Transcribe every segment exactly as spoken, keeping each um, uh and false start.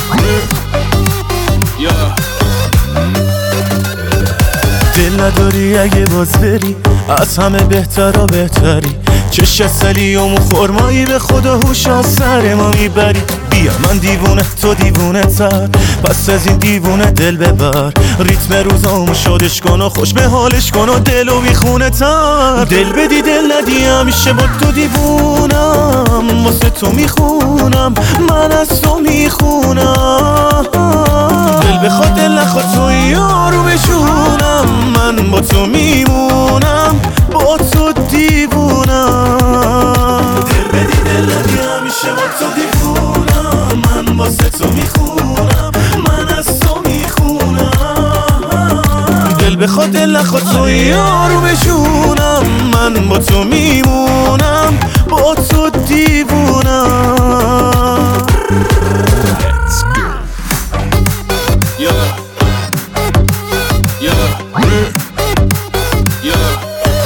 دل نداری اگه باز بری، از همه بهتر و بهتری. چشت سلی و مو خورمایی، به خدا هوش از سر ما میبری. بیا من دیوونه تو دیوونه تر، پس از این دیوونه دل ببر. ریتم روزامو شادش کن و خوش به حالش کن و دلو بیخونه تر. دل بدی دل ندی، همیشه با تو دیوونم. واسه تو میخونم، من از تو میخونم. دل بخواد دل نخواد تو یارو بشونم. من با تو میمونم، با تو دیوونم. دل بدی دل ندی، همیشه با تو دیوونم. من واسه تو میخونم، من از تو میخونم. دل بخواد دل نخواد تو یارو بشونم. من با تو میمونم، با تو دیوونم. Let's go. Yeah. Yeah. Yeah.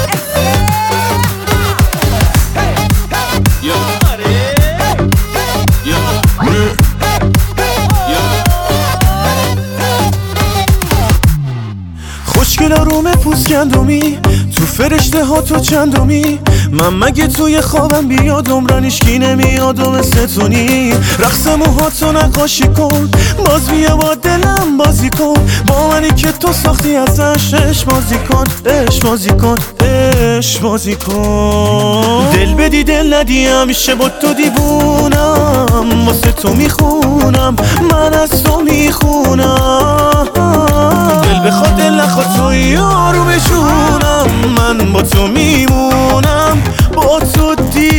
خوشگل آروم پوست گندمی، تو فرشته ها تو چندمی. من مگه توی خوابم بیاد عمرن هیچکی نمیاد و مثل تو نی. رقص موهاتو نقاشی کن، باز بیا با دلم بازی کن. با منی که تو ساختی ازش، عشق بازی کن، عشق بازی کن، عشق بازی کن. دل بدی دل ندی، همیشه با تو دیوونم. واسه تو میخونم، من از تو میخونم. دل بخواد دل نخواد تو یارو بشونم. من با تو میمونم، با تو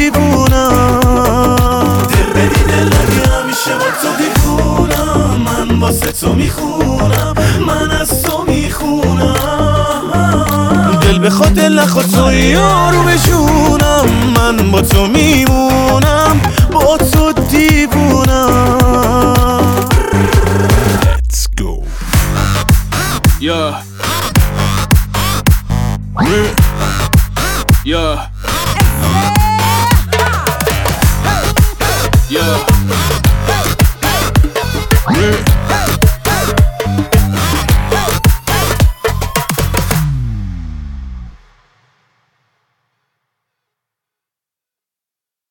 دیوونم. دل بدی دل ندی، همیشه با تو دیوونم. من واسه تو میخونم، من از تو میخونم. دل بخواد دل نخواد تو یارو بشونم. من با تو میمونم، با تو دیوونم. Let's go. Yeah. Yeah. Yeah.